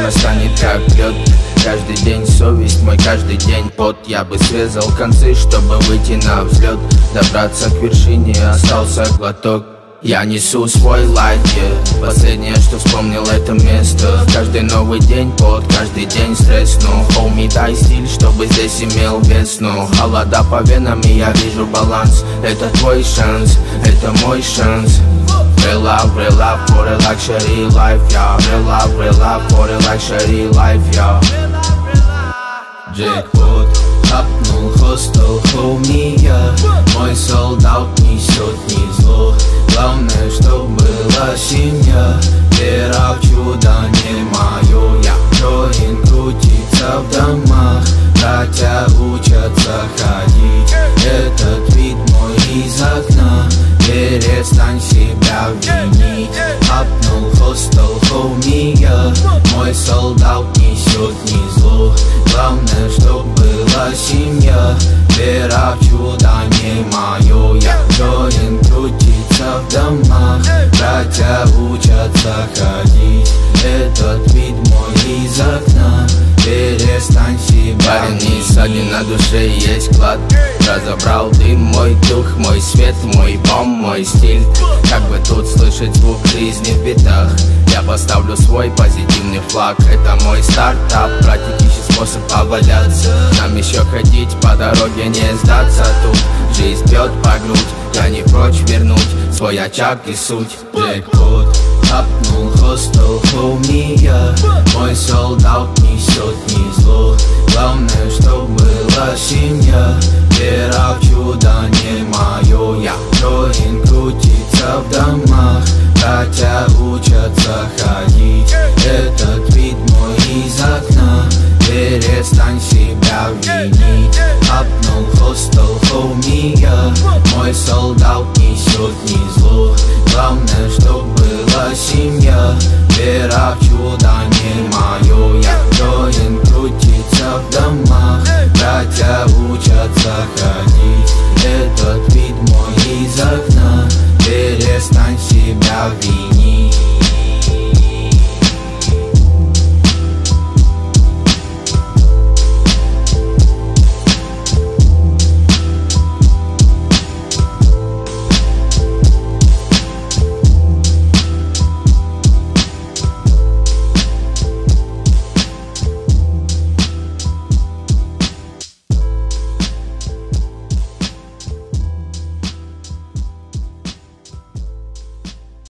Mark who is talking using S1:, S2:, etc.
S1: настанет как лед. Каждый день совесть мой, каждый день пот. Я бы срезал концы, чтобы выйти на взлет. Добраться к вершине, остался глоток. Я несу свой лайт, yeah. Последнее, что вспомнил, это место. Каждый новый день пот, каждый день стресс. Но, хоуми, дай стиль, чтобы здесь имел вес. Но холода по венам, и я вижу баланс. Это твой шанс, это мой шанс. Real love for a luxury life, yeah. Real love for a luxury life, yeah. Джекпот, хапнул хостел, хоуми, я. Мой солдат несет не зло. Главное, чтоб была семья. Вера в чудо не мое. Я Джоин крутится в домах. Братья учатся ходить. Этот вид мой из окна. Перестань себя винить. Хапнул хостел, хоуми, я. Мой солдат несет не зло. Главное, чтоб была семья. Вера в чудо не мое. Я Джоин крутится в домах. Братья учатся ходить. Этот вид мой из окна. Перестань себя винить. Парень, на душе есть клад. Разобрал дым, мой дух, мой свет, мой бом, мой стиль. Как бы тут слышать звук жизни в битах. Я поставлю свой позитивный флаг. Это мой стартап, братик ищет способ поваляться. Нам еще ходить по дороге, не сдаться тут. Жизнь бьет по грудь, я не прочь вернуть свой очаг и суть. Джекпот, хапнул хостел, хоуми, я. Мой солдат несет не зло. Главное, чтоб была семья. Вера в чудо не мое. Я Джоин крутится в домах. Братья учатся ходить. Этот вид мой из окна. Перестань себя винить. Хапнул хостел, хоуми, я. Мой солдат несет не зло. Главное, чтоб была семья. Вера в чудо не мое. Я Джоин крутится в домах. Братья учатся ходить. Этот вид мой из окна. Перестань себя винить.